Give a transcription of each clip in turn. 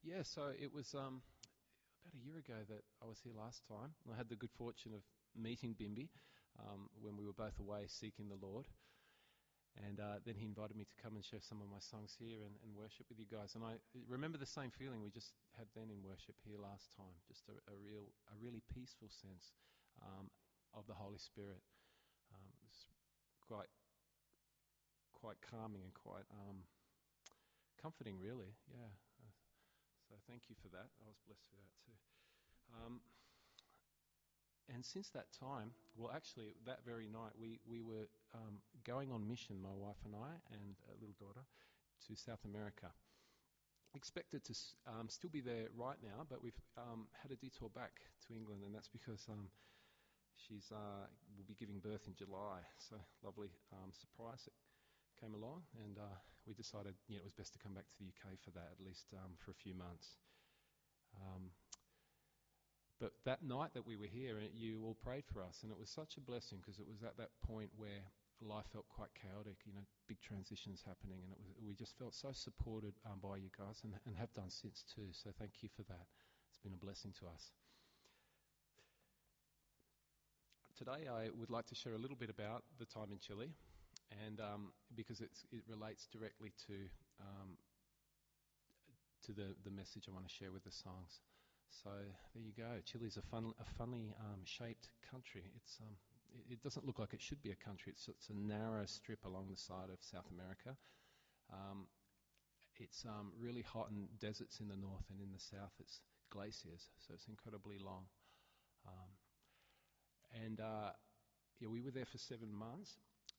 Yeah, so it was about a year ago that I was here last time. I had the good fortune of meeting Bimby when we were both away seeking the Lord. And then he invited me to come and share some of my songs here and worship with you guys. And I remember the same feeling we just had then in worship here last time, just a really peaceful sense of the Holy Spirit. It was quite calming and quite comforting, really. Yeah. So thank you for that. I was blessed with that too. And since that time, well, actually, that very night, we were going on mission, my wife and I, and a little daughter, to South America. Expected to still be there right now, but we've had a detour back to England, and that's because she's will be giving birth in July. So lovely surprise that came along, and we decided it was best to come back to the UK for that, at least for a few months. But that night that we were here, you all prayed for us, and it was such a blessing because it was at that point where life felt quite chaotic, big transitions happening, and we just felt so supported by you guys, and have done since too. So thank you for that. It's been a blessing to us. Today I would like to share a little bit about the time in Chile, and because it relates directly to the message I want to share with the songs. So there you go. Chile's a funny shaped country. It doesn't look like it should be a country. It's a narrow strip along the side of South America. It's really hot and deserts in the north, and in the south it's glaciers. So it's incredibly long. We were there for 7 months.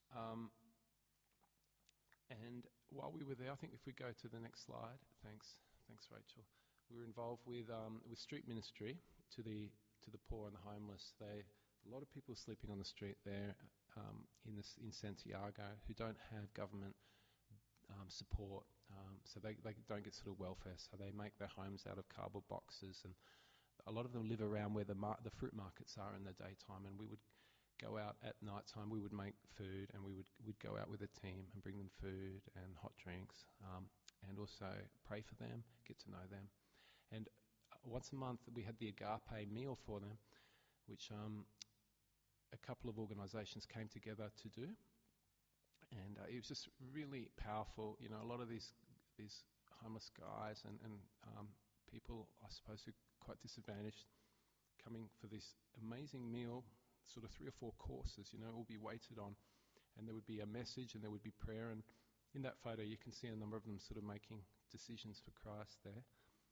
And while we were there, I think if we go to the next slide, thanks Rachel. We were involved with street ministry to the poor and the homeless. A lot of people sleeping on the street there in Santiago who don't have government support, so they don't get sort of welfare. So they make their homes out of cardboard boxes, and a lot of them live around where the fruit markets are in the daytime. And we would go out at night time. We would make food, and we'd go out with a team and bring them food and hot drinks, and also pray for them, get to know them. And once a month we had the Agape meal for them, which a couple of organisations came together to do. And it was just really powerful. A lot of these homeless guys and people, I suppose, who are quite disadvantaged, coming for this amazing meal, sort of 3 or 4 courses, all be waited on. And there would be a message and there would be prayer. And in that photo you can see a number of them sort of making decisions for Christ there.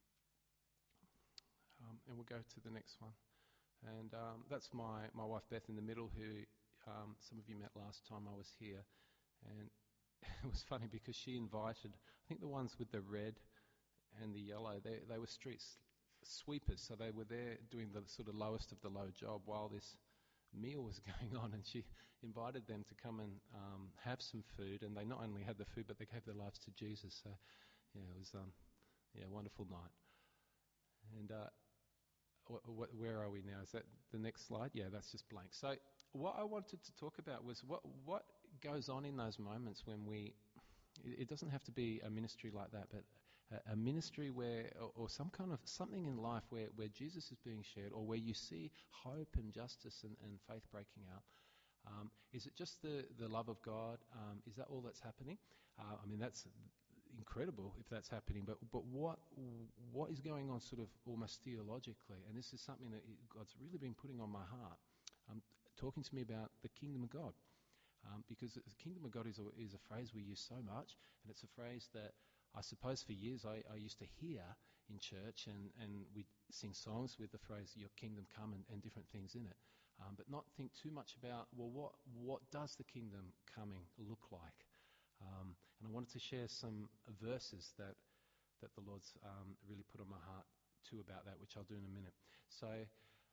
And we'll go to the next one. And that's my wife Beth in the middle, who some of you met last time I was here. And it was funny because she invited, I think the ones with the red and the yellow, they were street sweepers. So they were there doing the sort of lowest of the low job while this meal was going on. And she invited them to come and have some food. And they not only had the food, but they gave their lives to Jesus. So it was a wonderful night. And where are we now? Is that the next slide? Yeah, that's just blank. So what I wanted to talk about was what goes on in those moments when it doesn't have to be a ministry like that, but a ministry where, or some kind of something in life where Jesus is being shared, or where you see hope and justice and faith breaking out. Is it just the love of God? Is that all that's happening? That's incredible if that's happening. But what is going on, sort of almost theologically? And this is something that God's really been putting on my heart, talking to me about the kingdom of God, because the kingdom of God is a phrase we use so much, and it's a phrase that I suppose for years I used to hear in church, and we'd sing songs with the phrase "Your kingdom come" and different things in it, but not think too much about, well, what does the kingdom coming look like? And I wanted to share some verses that the Lord's really put on my heart too about that, which I'll do in a minute. So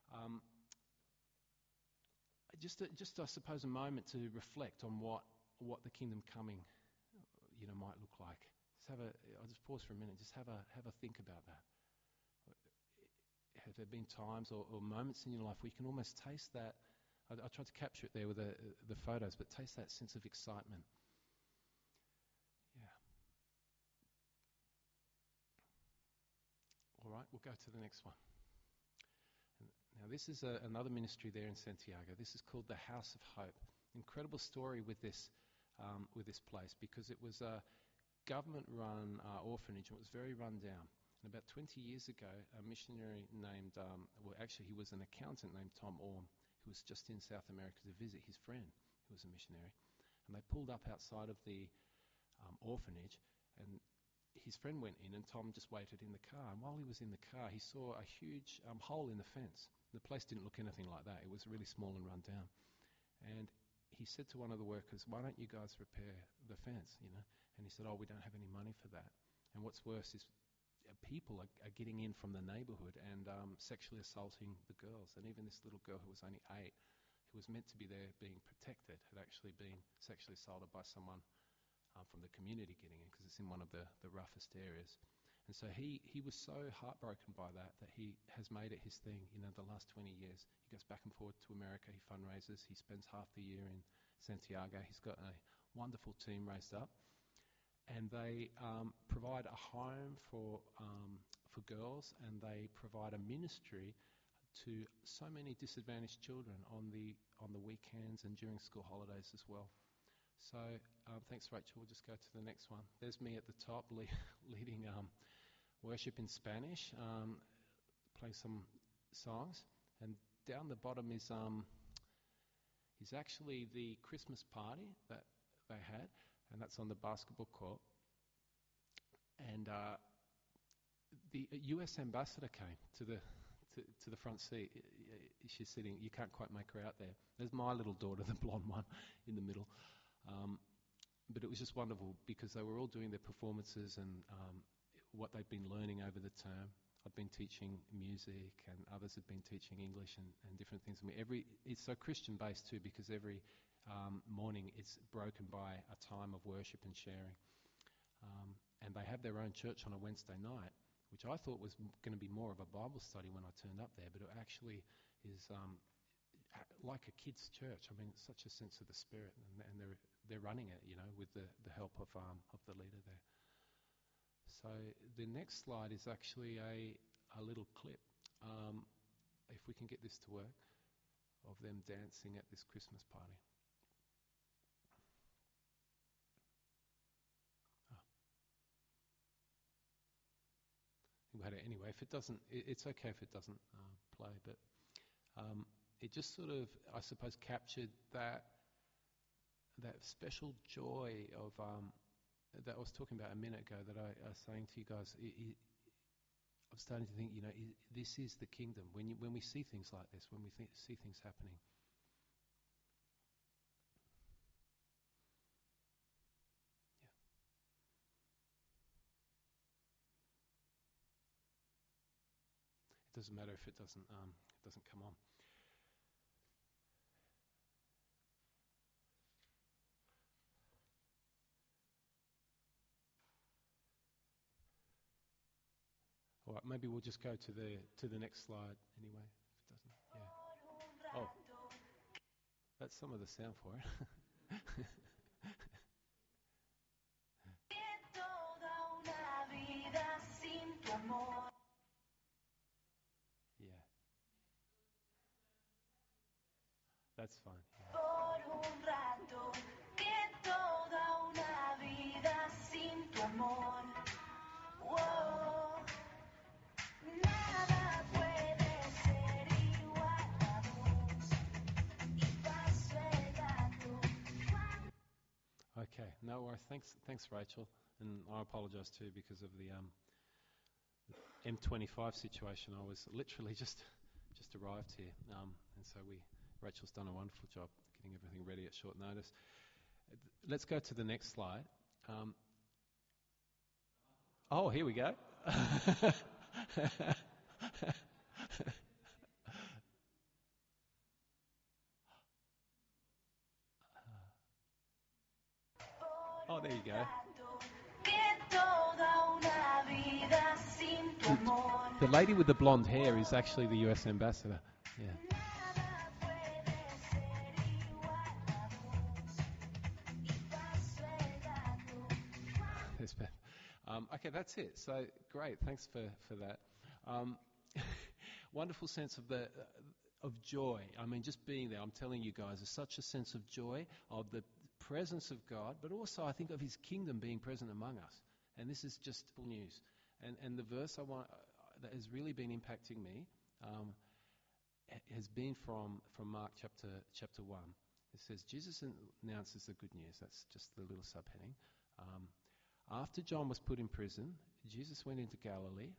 just I suppose a moment to reflect on what the kingdom coming might look like. I'll just pause for a minute. Just have a think about that. Have there been times or moments in your life where you can almost taste that? I tried to capture it there with the photos, but taste that sense of excitement. Yeah. right, we'll go to the next one. Now, this is another ministry there in Santiago. This is called the House of Hope. Incredible story with this place, because it was a government-run orphanage, and it was very run down. And about 20 years ago, a missionary named, he was an accountant named Tom Orm, who was just in South America to visit his friend, who was a missionary. And they pulled up outside of the orphanage, and his friend went in, and Tom just waited in the car. And while he was in the car, he saw a huge hole in the fence. The place didn't look anything like that. It was really small and run down. And he said to one of the workers, "Why don't you guys repair the fence, And he said, "Oh, we don't have any money for that." And what's worse is people are getting in from the neighborhood and sexually assaulting the girls. And even this little girl who was only 8, who was meant to be there being protected, had actually been sexually assaulted by someone from the community getting in, because it's in one of the roughest areas. And so he was so heartbroken by that he has made it his thing, the last 20 years. He goes back and forth to America, he fundraises, he spends half the year in Santiago. He's got a wonderful team raised up. And they provide a home for girls, and they provide a ministry to so many disadvantaged children on the weekends and during school holidays as well. So thanks, Rachel. We'll just go to the next one. There's me at the top leading worship in Spanish, playing some songs, and down the bottom is actually the Christmas party that they had, and that's on the basketball court. And the US ambassador came to the front seat. She's sitting. You can't quite make her out there. There's my little daughter, the blonde one, in the middle. But it was just wonderful, because they were all doing their performances and what they'd been learning over the term. I'd been teaching music, and others had been teaching English and different things. It's so Christian-based too, because every morning it's broken by a time of worship and sharing. And they have their own church on a Wednesday night, which I thought was going to be more of a Bible study when I turned up there, but it actually is like a kid's church. It's such a sense of the Spirit, and they're running it, with the help of the leader there. So the next slide is actually a little clip, if we can get this to work, of them dancing at this Christmas party. We had it anyway. If it doesn't, it's okay if it doesn't play, but it just sort of, I suppose, captured that special joy of that I was talking about a minute ago, that I was saying to you guys. I'm starting to think, this is the kingdom. When we see things like this, when we see things happening. It doesn't matter if it doesn't come on. All right, maybe we'll just go to the next slide anyway. If it doesn't, yeah. Oh, that's some of the sound for it. Yeah. That's fine. Yeah. Okay, no worries. Thanks, Rachel. And I apologise too, because of the M25 situation. I was literally just arrived here, and so Rachel's done a wonderful job getting everything ready at short notice. Let's go to the next slide. Oh, here we go. Oh, there you go. The lady with the blonde hair is actually the US ambassador. Yeah. There's Beth. Okay, that's it. So great. Thanks for that. Wonderful sense of joy. I mean, just being there, I'm telling you guys, there's such a sense of joy of the presence of God, but also I think of His kingdom being present among us. And this is just full news. And the verse that has really been impacting me has been from Mark chapter 1. It says, Jesus announces the good news. That's just the little subheading. After John was put in prison, Jesus went into Galilee.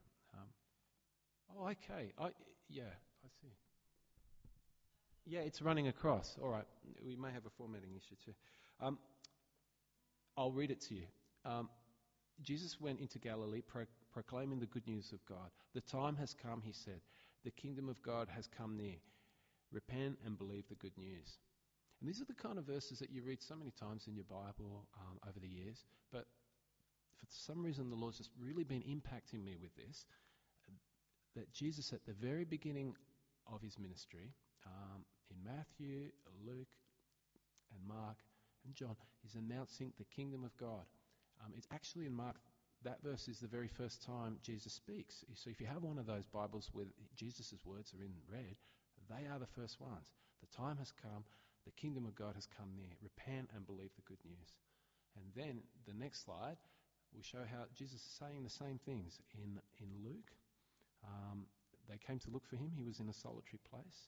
Okay. I see. Yeah, it's running across. All right. We may have a formatting issue too. I'll read it to you. Jesus went into Galilee proclaiming the good news of God. The time has come, he said. The kingdom of God has come near. Repent and believe the good news. And these are the kind of verses that you read so many times in your Bible over the years. But for some reason, the Lord's just really been impacting me with this. That Jesus, at the very beginning of his ministry, in Matthew, Luke, and Mark, and John, he's announcing the kingdom of God. It's actually in Mark, that verse is the very first time Jesus speaks. So if you have one of those Bibles where Jesus' words are in red, they are the first ones. The time has come, the kingdom of God has come near. Repent and believe the good news. And then the next slide will show how Jesus is saying the same things in Luke. They came to look for him. He was in a solitary place.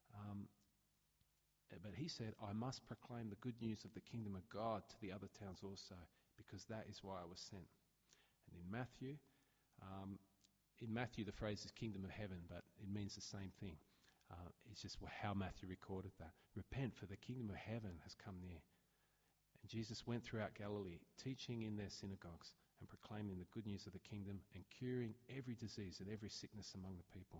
But he said, I must proclaim the good news of the kingdom of God to the other towns also, because that is why I was sent. And in Matthew the phrase is kingdom of heaven, but it means the same thing. It's just how Matthew recorded that. Repent, for the kingdom of heaven has come near. And Jesus went throughout Galilee, teaching in their synagogues and proclaiming the good news of the kingdom and curing every disease and every sickness among the people.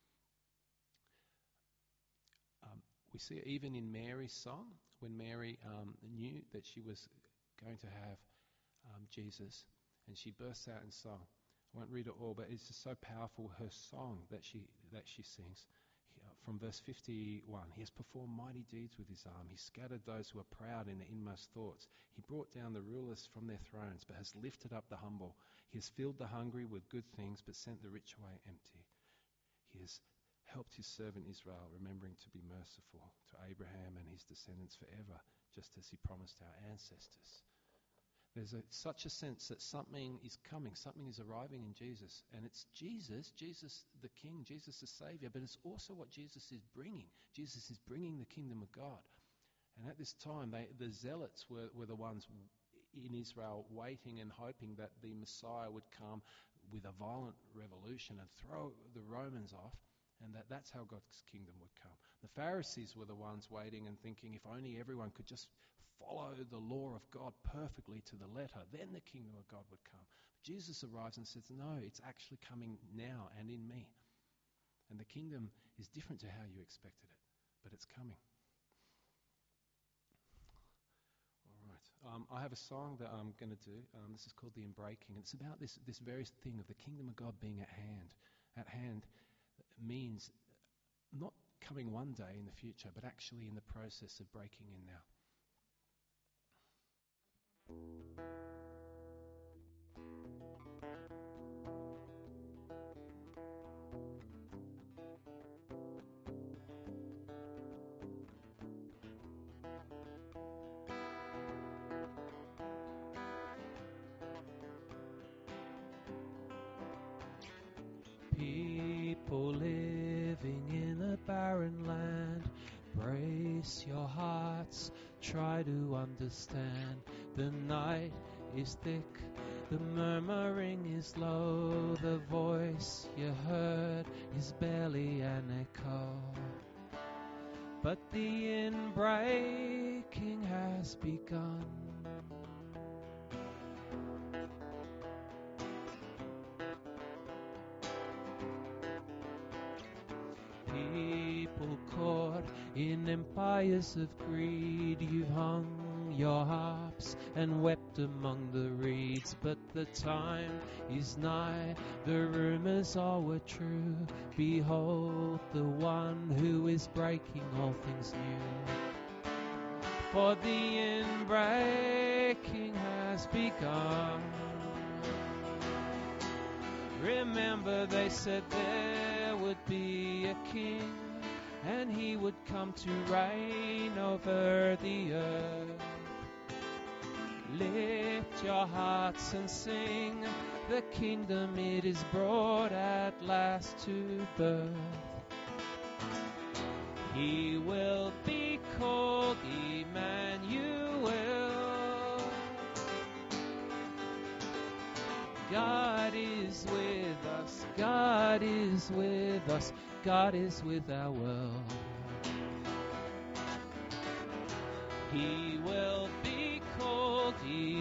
We see it even in Mary's song, when Mary knew that she was going to have Jesus, and she bursts out in song. I won't read it all, but it's just so powerful, her song that she sings. From verse 51, he has performed mighty deeds with his arm. He scattered those who are proud in their inmost thoughts. He brought down the rulers from their thrones, but has lifted up the humble. He has filled the hungry with good things, but sent the rich away empty. He has helped his servant Israel, remembering to be merciful to Abraham and his descendants forever, just as he promised our ancestors. There's such a sense that something is coming, something is arriving in Jesus. And it's Jesus the King, Jesus the Saviour, but it's also what Jesus is bringing. Jesus is bringing the kingdom of God. And at this time, the zealots were the ones in Israel waiting and hoping that the Messiah would come with a violent revolution and throw the Romans off, and that's how God's kingdom would come. The Pharisees were the ones waiting and thinking, if only everyone could just follow the law of God perfectly to the letter, then the kingdom of God would come. But Jesus arrives and says, no, it's actually coming now and in me. And the kingdom is different to how you expected it, but it's coming. All right. I have a song that I'm going to do. This is called The Inbreaking. It's about this very thing of the kingdom of God being at hand. At hand means not coming one day in the future, but actually in the process of breaking in now. People living in a barren land, brace your hearts, try to understand. The night is thick, the murmuring is low, the voice you heard is barely an echo. But the inbreaking has begun. People caught in empires of greed, you've hung your harps and wept among the reeds, but the time is nigh, the rumors all were true. Behold the one who is breaking all things new. For the inbreaking has begun. Remember they said there would be a king, and he would come to reign over the earth. Lift your hearts and sing, the kingdom it is brought at last to birth. He will be called Emmanuel. God is with us, God is with us, God is with our world. He will be called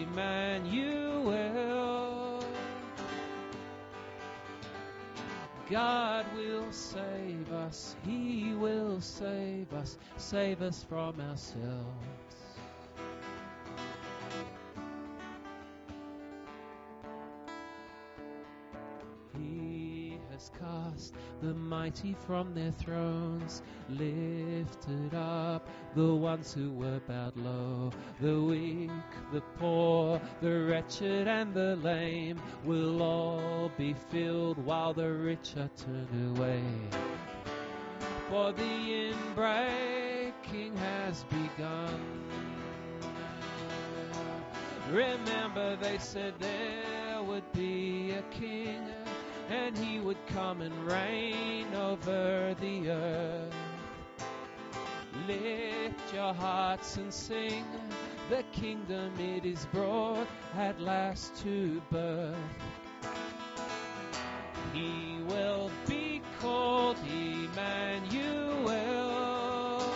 Emmanuel. God will save us, He will save us from ourselves. He has cast the mighty from their thrones, lifted up the ones who were bowed low. The weak, the poor, the wretched and the lame will all be filled while the rich are turned away. For the inbreaking has begun. Remember they said there would be a king, and he would come and reign over the earth. Lift your hearts and sing, the kingdom it is brought at last to birth. He will be called Emmanuel.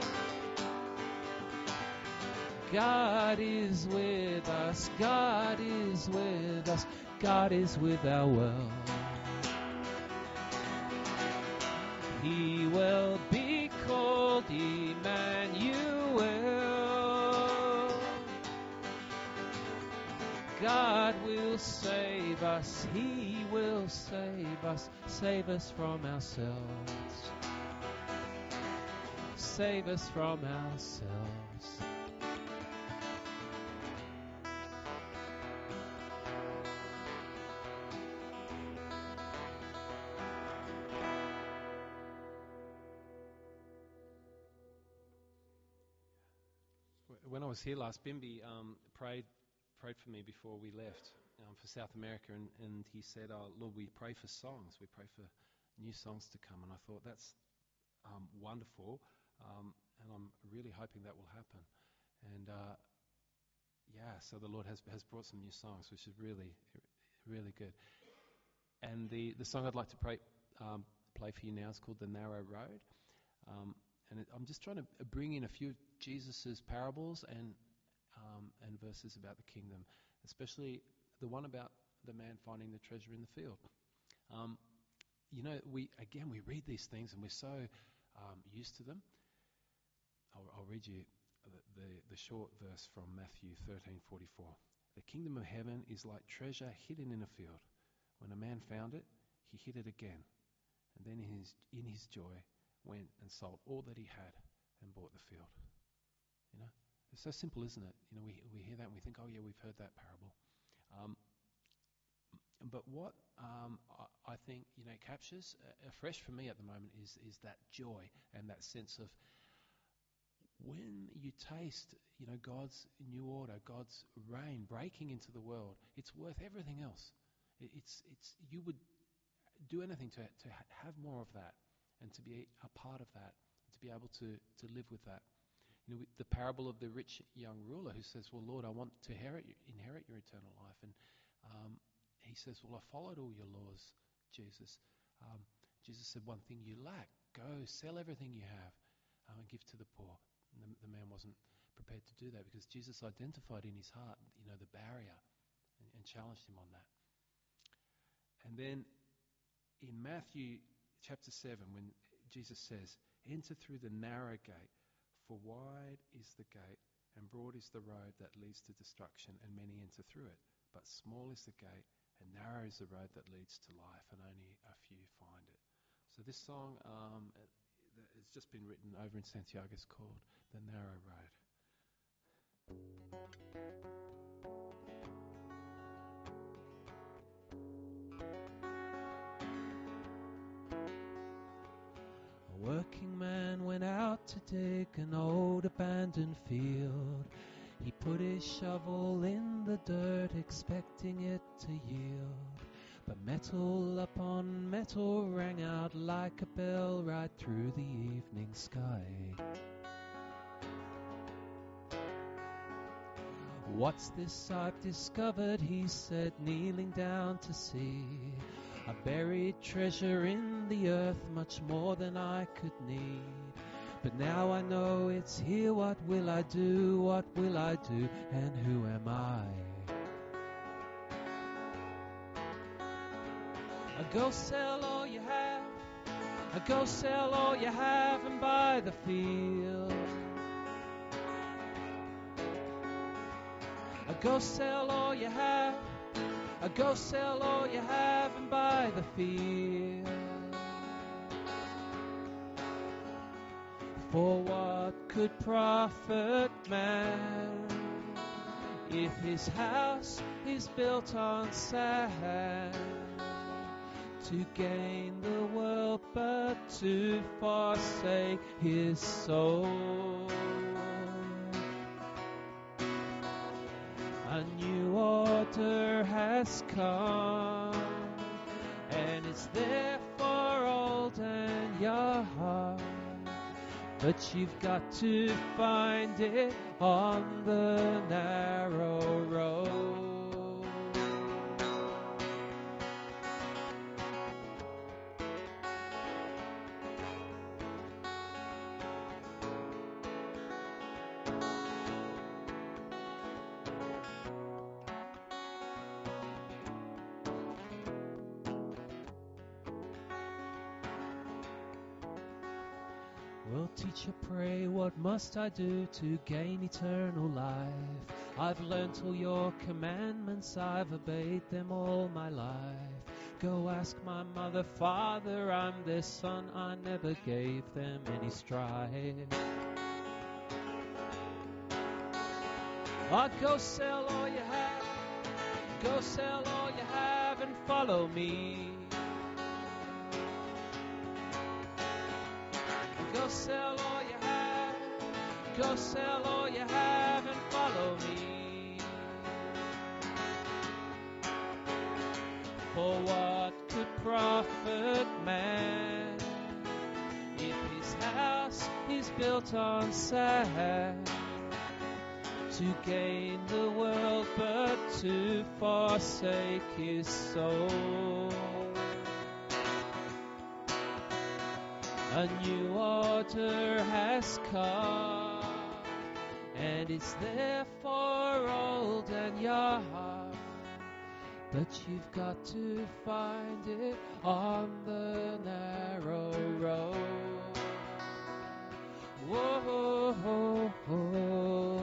God is with us, God is with us, God is with our world. He will be called Emmanuel. God will save us, He will save us from ourselves. Save us from ourselves. When I was here last, Bimby prayed for me before we left for South America, and he said, "Oh Lord, we pray for songs. We pray for new songs to come." And I thought that's wonderful, and I'm really hoping that will happen. And so the Lord has brought some new songs, which is really, really good. And the song I'd like to play for you now is called "The Narrow Road." And I'm just trying to bring in a few of Jesus' parables and verses about the kingdom, especially the one about the man finding the treasure in the field. We read these things and we're so used to them. I'll read you the short verse from Matthew 13:44. The kingdom of heaven is like treasure hidden in a field. When a man found it, he hid it again, and then in his joy went and sold all that he had and bought the field. It's so simple, isn't it? We hear that and we think, oh yeah, we've heard that parable. But what I think captures afresh for me at the moment is that joy and that sense of when you taste God's new order, God's reign breaking into the world, it's worth everything else. It's you would do anything to have more of that and to be a part of that, to be able to live with that. The parable of the rich young ruler who says, well, Lord, I want to inherit your eternal life. And he says, well, I followed all your laws, Jesus. Jesus said, one thing you lack, go sell everything you have and give to the poor. And the man wasn't prepared to do that because Jesus identified in his heart, the barrier and challenged him on that. And then in Matthew chapter 7, when Jesus says, enter through the narrow gate, for wide is the gate and broad is the road that leads to destruction, and many enter through it. But small is the gate and narrow is the road that leads to life, and only a few find it. So this song has just been written over in Santiago. It's called The Narrow Road. Working man went out to dig an old abandoned field. He put his shovel in the dirt, expecting it to yield. But metal upon metal rang out like a bell right through the evening sky. What's this I've discovered, he said, kneeling down to see. A buried treasure in the earth, much more than I could need. But now I know it's here, what will I do, what will I do, and who am I? Go sell all you have, go sell all you have and buy the field. Go sell all you have, go sell all you have and buy the field. For what could profit man if his house is built on sand? To gain the world but to forsake his soul. A new order has come, and it's there for old and young. But you've got to find it on the narrow road. Well, teacher, pray, what must I do to gain eternal life? I've learnt all your commandments, I've obeyed them all my life. Go ask my mother, father, I'm their son, I never gave them any strife. Go sell all you have, go sell all you have and follow me. Go sell all you have, go sell all you have and follow me. For what could profit man if his house is built on sand? To gain the world but to forsake his soul. A new order has come, and it's there for old and young. But you've got to find it on the narrow road. Whoa, whoa, whoa.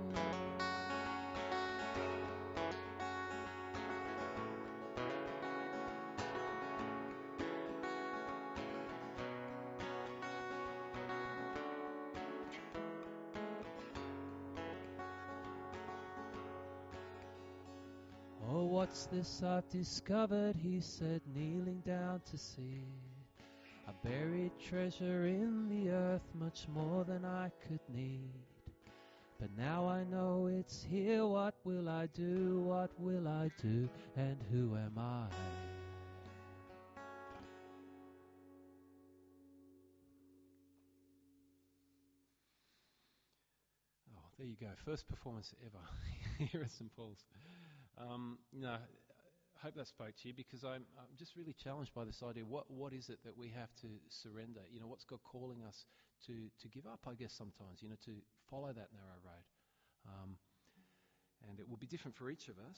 Oh, what's this I've discovered, he said, kneeling down to see. A buried treasure in the earth, much more than I could need. But now I know it's here, what will I do, what will I do, and who am I? Oh, there you go. First performance ever here at St. Paul's. I hope that spoke to you, because I'm just really challenged by this idea. What is it that we have to surrender? What's God calling us to give up, I guess, sometimes, to follow that narrow road. And it will be different for each of us.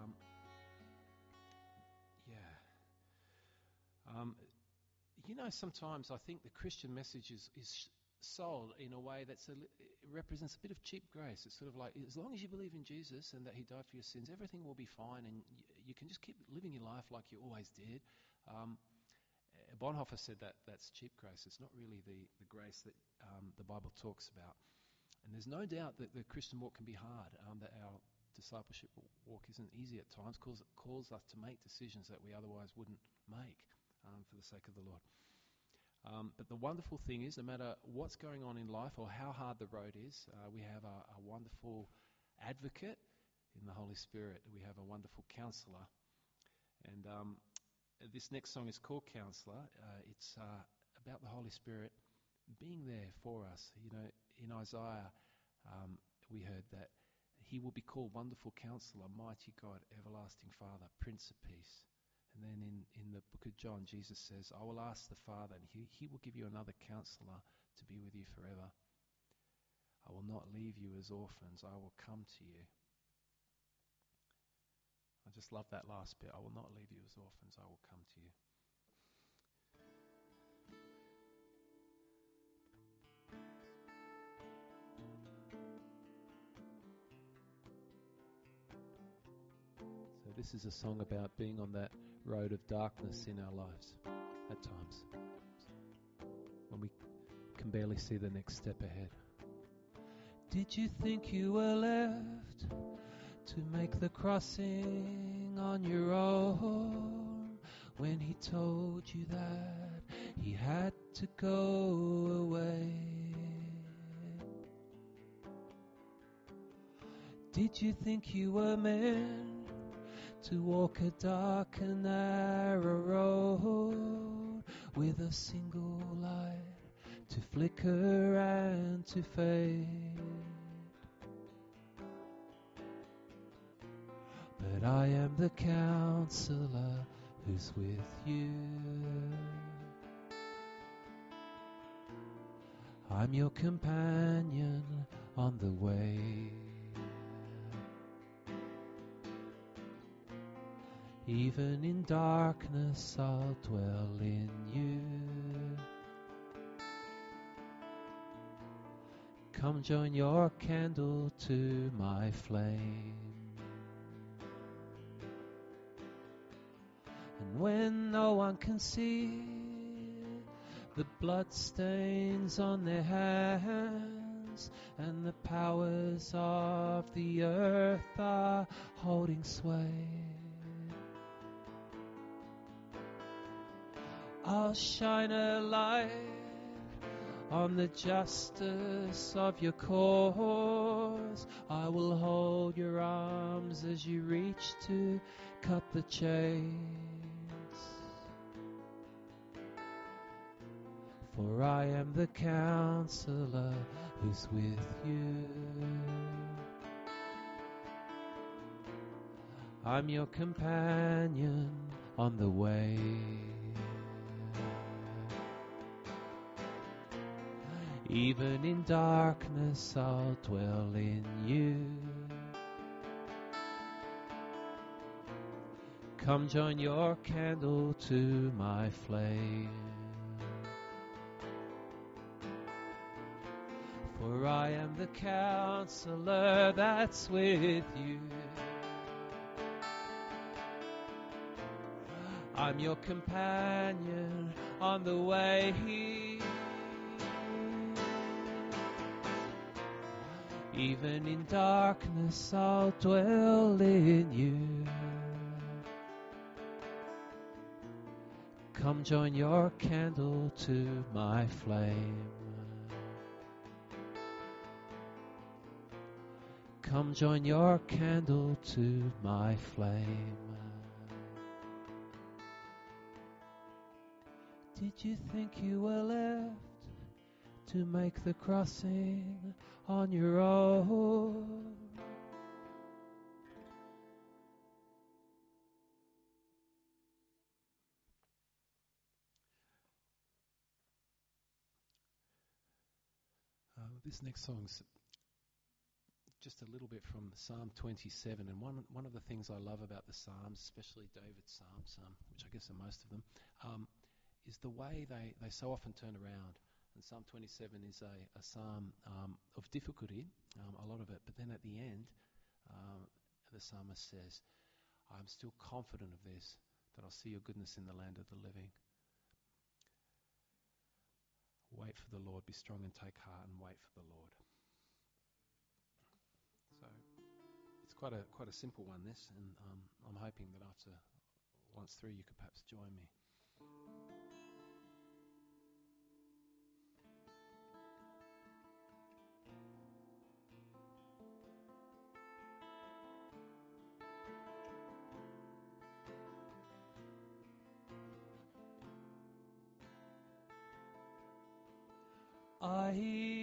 Sometimes I think the Christian message is sold in a way that represents a bit of cheap grace. It's sort of like, as long as you believe in Jesus and that he died for your sins, everything will be fine, and you can just keep living your life like you always did. Bonhoeffer said that that's cheap grace. It's not really the grace that the Bible talks about. And there's no doubt that the Christian walk can be hard, that our discipleship walk isn't easy at times, calls us to make decisions that we otherwise wouldn't make for the sake of the Lord. But the wonderful thing is, no matter what's going on in life or how hard the road is, we have a wonderful advocate in the Holy Spirit. We have a wonderful counselor. And this next song is called Counselor. It's about the Holy Spirit being there for us. You know, in Isaiah, we heard that he will be called Wonderful Counselor, Mighty God, Everlasting Father, Prince of Peace. And then in the book of John, Jesus says, I will ask the Father, and he will give you another counselor to be with you forever. I will not leave you as orphans. I will come to you. I just love that last bit. I will not leave you as orphans. I will come to you. So this is a song about being on that road of darkness in our lives at times, when we can barely see the next step ahead. Did you think you were left to make the crossing on your own when he told you that he had to go away? Did you think you were meant to walk a dark and narrow road with a single light to flicker and to fade? But I am the counselor who's with you. I'm your companion on the way. Even in darkness I'll dwell in you. Come join your candle to my flame. And when no one can see the blood stains on their hands, and the powers of the earth are holding sway, I'll shine a light on the justice of your cause. I will hold your arms as you reach to cut the chains. For I am the counselor who's with you. I'm your companion on the way. Even in darkness I'll dwell in you. Come join your candle to my flame. For I am the counselor that's with you. I'm your companion on the way. Even in darkness I'll dwell in you. Come join your candle to my flame. Come join your candle to my flame. Did you think you were left to make the crossing on your own? This next song's just a little bit from Psalm 27, and one of the things I love about the Psalms, especially David's Psalms, which I guess are most of them, is the way they so often turn around. And Psalm 27 is a psalm of difficulty, a lot of it, but then at the end, the psalmist says, I'm still confident of this, that I'll see your goodness in the land of the living. Wait for the Lord, be strong and take heart, and wait for the Lord. So it's quite a simple one, this, and I'm hoping that after once through you could perhaps join me. I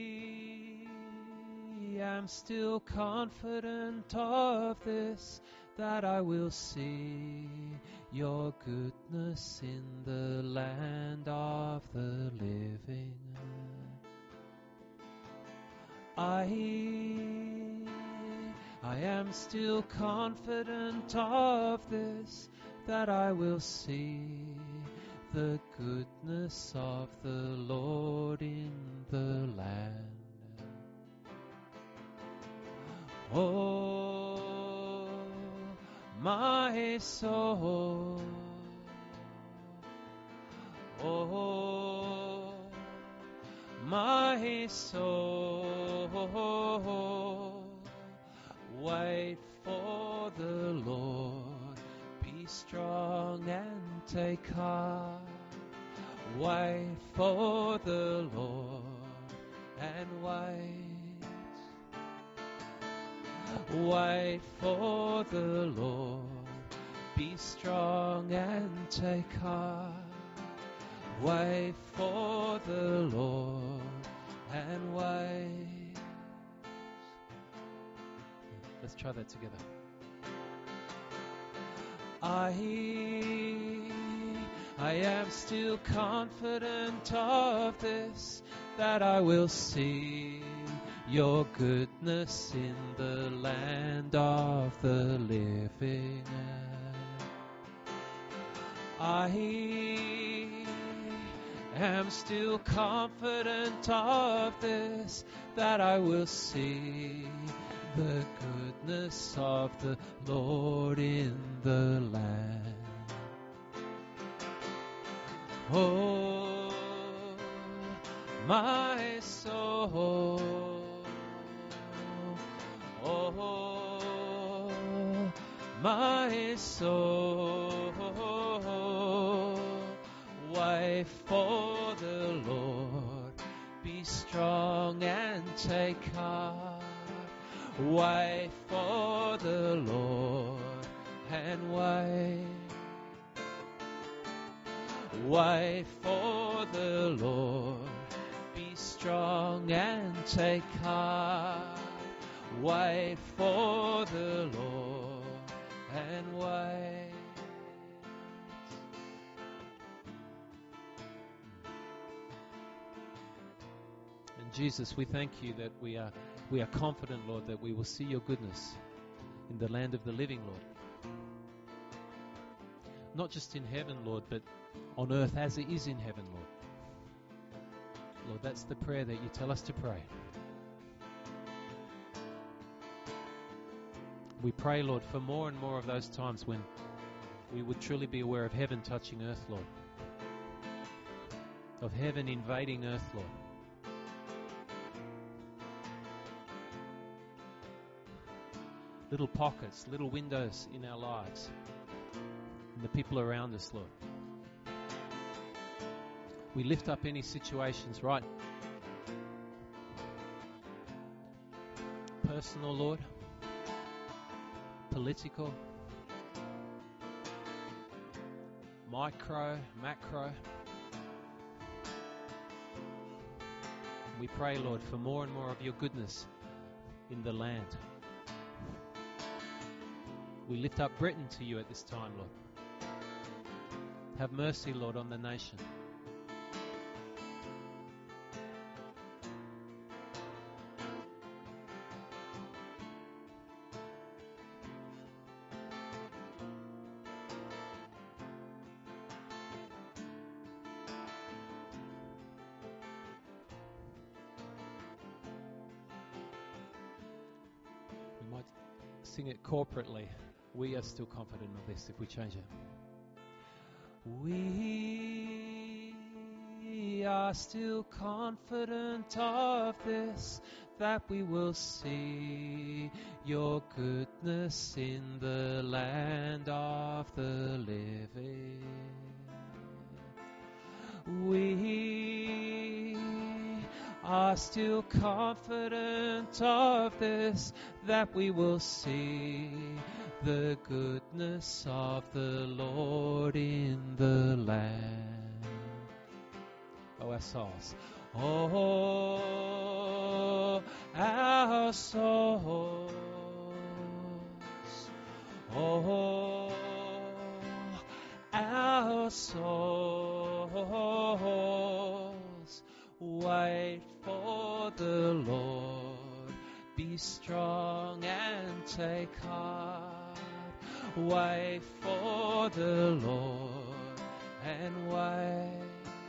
am still confident of this, that I will see your goodness in the land of the living. I am still confident of this, that I will see the goodness of the Lord in the land. Oh, my soul, oh, my soul, wait for the Lord, be strong and take heart. Wait for the Lord and wait. Wait for the Lord, be strong and take heart. Wait for the Lord and wait. Let's try that together. I am still confident of this, that I will see your goodness in the land of the living. I am still confident of this, that I will see the goodness of the Lord in the land. Oh, my soul, oh, my soul, wait for the Lord, be strong and take heart. Wait for the Lord and wait. Wait for the Lord, be strong and take heart. Wait for the Lord and wait. And Jesus, we thank you that we are confident, Lord, that we will see your goodness in the land of the living, Lord. Not just in heaven, Lord, but on earth as it is in heaven, Lord. Lord, that's the prayer that you tell us to pray. We pray, Lord, for more and more of those times when we would truly be aware of heaven touching earth, Lord. Of heaven invading earth, Lord. Little pockets, little windows in our lives, and the people around us, Lord. We lift up any situations, right? Personal, Lord. Political. Micro, macro. We pray, Lord, for more and more of your goodness in the land. We lift up Britain to you at this time, Lord. Have mercy, Lord, on the nation. We might sing it corporately. We are still confident of this if we change it. We are still confident of this, that we will see your goodness in the land of the living. We are still confident of this, that we will see the goodness of the Lord in the land. Oh, our our souls. Oh, our souls. Oh, our souls. Wait for the Lord. Be strong and take heart. Wait for the Lord and wait.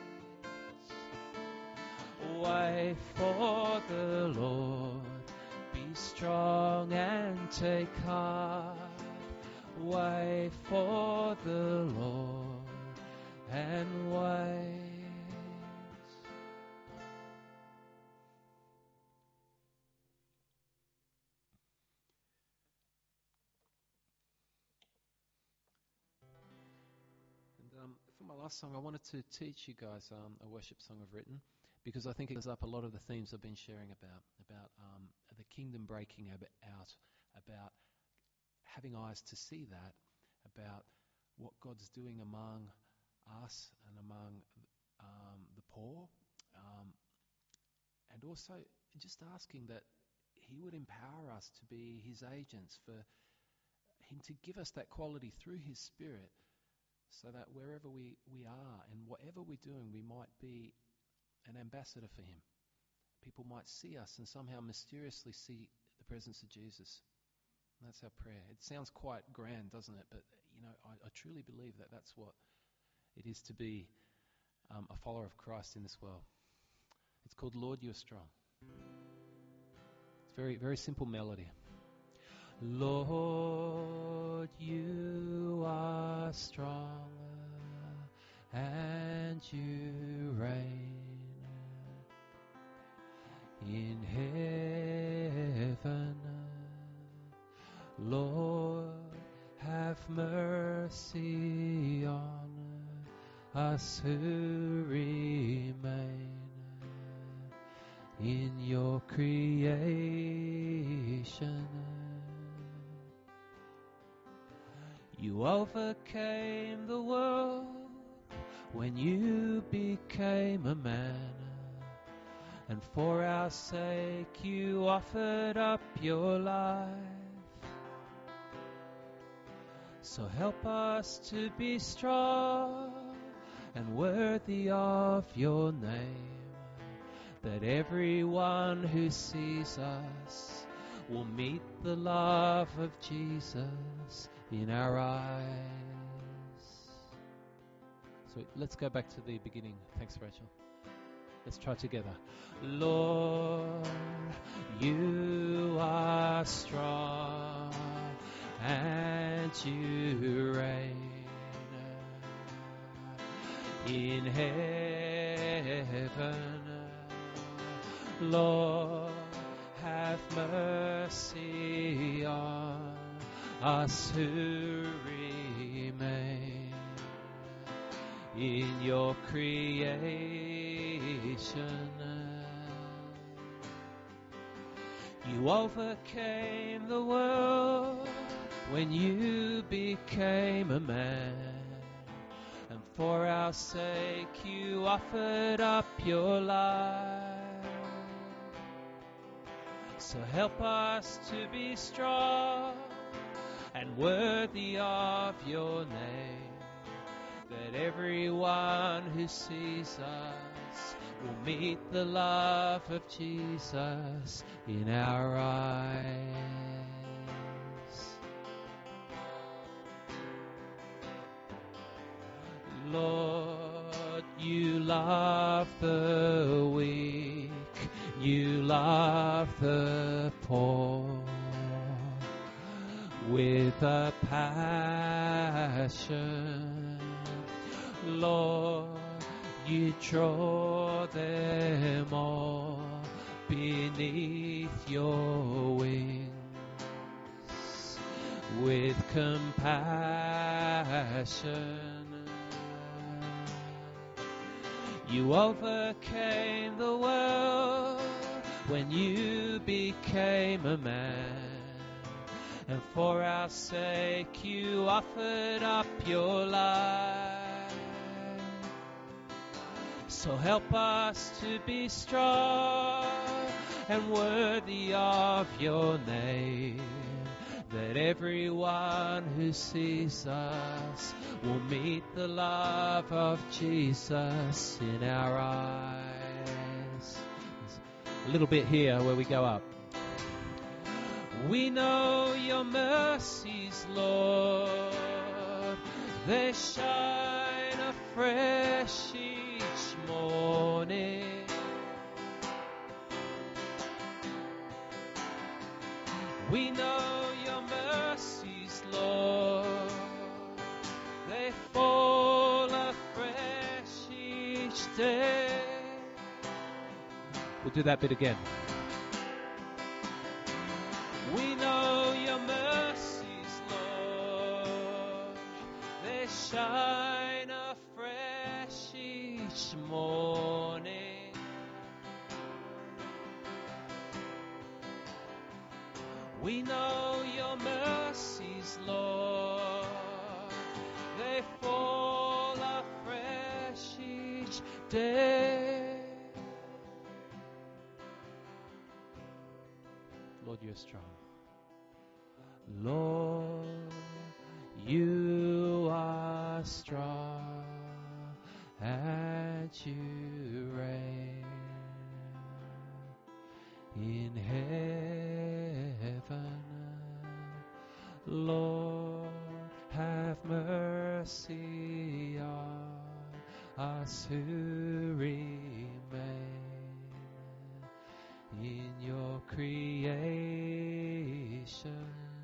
Wait for the Lord. Be strong and take heart. Wait for the Lord and wait. And for my last song, I wanted to teach you guys a worship song I've written, because I think it goes up a lot of the themes I've been sharing about the kingdom breaking out, about having eyes to see that, about what God's doing among us and among the poor, and also just asking that He would empower us to be His agents, for Him to give us that quality through His Spirit, so that wherever we are and whatever we're doing, we might be an ambassador for Him. People might see us and somehow mysteriously see the presence of Jesus. And that's our prayer. It sounds quite grand, doesn't it? But, I truly believe that that's what it is to be a follower of Christ in this world. It's called Lord, You Are Strong. It's very, very simple melody. Lord, You are strong, and You reign in heaven. Lord, have mercy on us who remain in Your creation. You overcame the world when You became a man, and for our sake You offered up Your life. So help us to be strong and worthy of Your name, that everyone who sees us will meet the love of Jesus in our eyes. So let's go back to the beginning. Thanks, Rachel. Let's try together. Lord, You are strong, and You reign in heaven. Lord, have mercy on us who remain in Your creation. You overcame the world when You became a man, and for our sake You offered up Your life. So help us to be strong and worthy of Your name, that everyone who sees us will meet the love of Jesus in our eyes. Lord, You love the weak, You love the poor with a passion. Lord, You draw them all beneath Your wings with compassion. You overcame the world when You became a man, and for our sake You offered up Your life. So help us to be strong and worthy of your name, that everyone who sees us will meet the love of Jesus in our eyes. A little bit here where we go up. We know your mercies, Lord, they shine afresh each morning. We know your mercies, Lord, they fall afresh each day. We'll do that bit again. We know your mercies, Lord, they shine afresh each morning. We know your mercies, Lord, they fall afresh each day. Lord, you're strong. Lord, you are strong and you reign in heaven. Lord, have mercy on us who remain in your creation.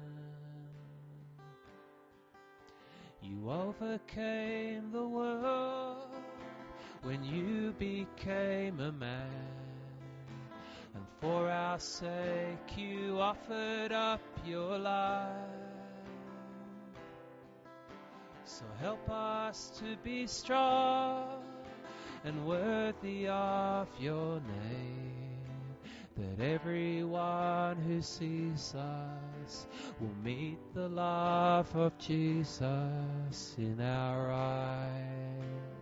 You overcame the world when you became a man, and for our sake you offered up your life. So help us to be strong and worthy of your name, that everyone who sees us will meet the love of Jesus in our eyes.